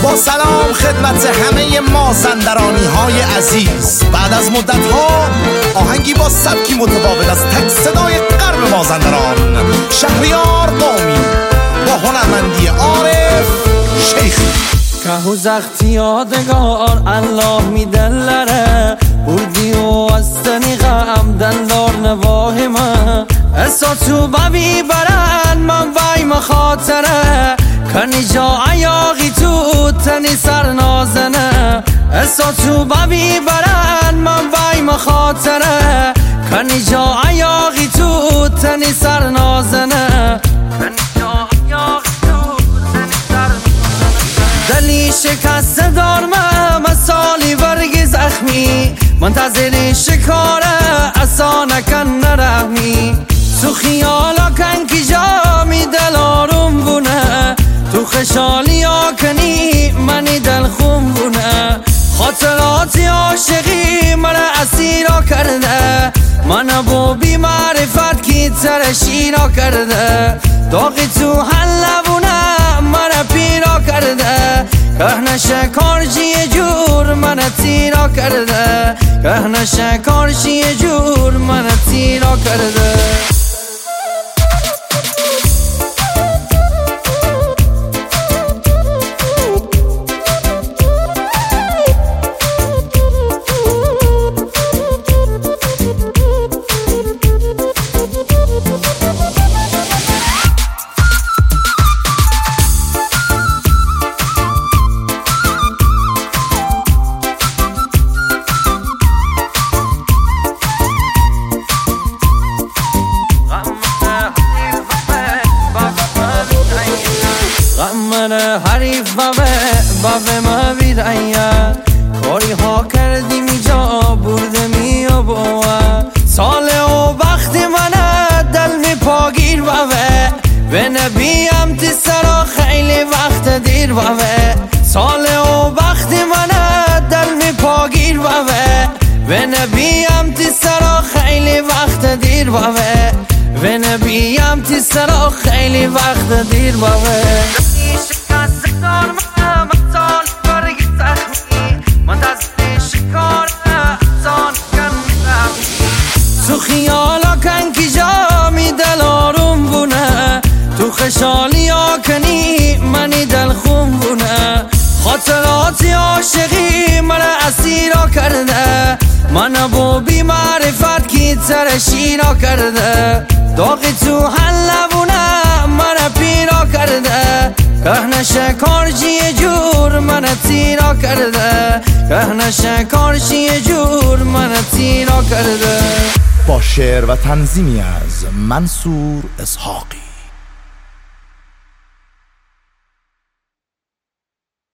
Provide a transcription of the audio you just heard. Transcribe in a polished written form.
با سلام خدمت همه مازندرانی های عزیز. بعد از مدت ها آهنگی با سبکی متفاوت از تک صدای غرب مازندران، شهریار دامی با هنرمندی عارف شیخ. که و زختی یادگار الله میدلره بردی و از تنیغم دلدار نواه من اسا تو ببی برن من وای مخاطره کنی جا عیاقی تو تنی سر نازنه اسا تو ببی برن من وای مخاطره کنی جا عیاقی تو تنی سر نازنه دلی شکست دارم مسالی ورگ زخمی منتظر شکاره اصا نکن نرحمی تو خیالا کن که جامی دل آروم بونه تو خشالی ها کنی منی دل خون بونه خاطرات عاشقی من اسیرا کرده من با بی معرفت کی ترشیرا کرده داغی تو حلبونه من پیرا کرده که شکارچی جور من تیرا کرده که شکارچی جور من تیرا کرده. غمن حریف بابه ما بیریا کاری ها کردی می جا برده می و بوا سال و وقت من دل می پاگیر بابه و نبیم تی سرا خیلی وقت دیر بابه سال و وقت من دل می پاگیر بابه و نبیم تی سرا خیلی وقت دیر بابه و نبیم تی سرا خیلی وقت دیر بابه شکست دارم مثال برگ زخمی منتظر شکار افزان کن تو خیالا کن که جامی دل آروم بونه تو خشالی ها کنی منی دل خون بونه خاطرات عاشقی من اسیرا کرده من با بی معرفت کی ترشیرا کرده داغی تو حلبونه من پیرا کرده که شکارچی جور من تیرا کرده که شکارچی جور من تیرا کرده. با شعر و تنظیمی از منصور اسحاقی.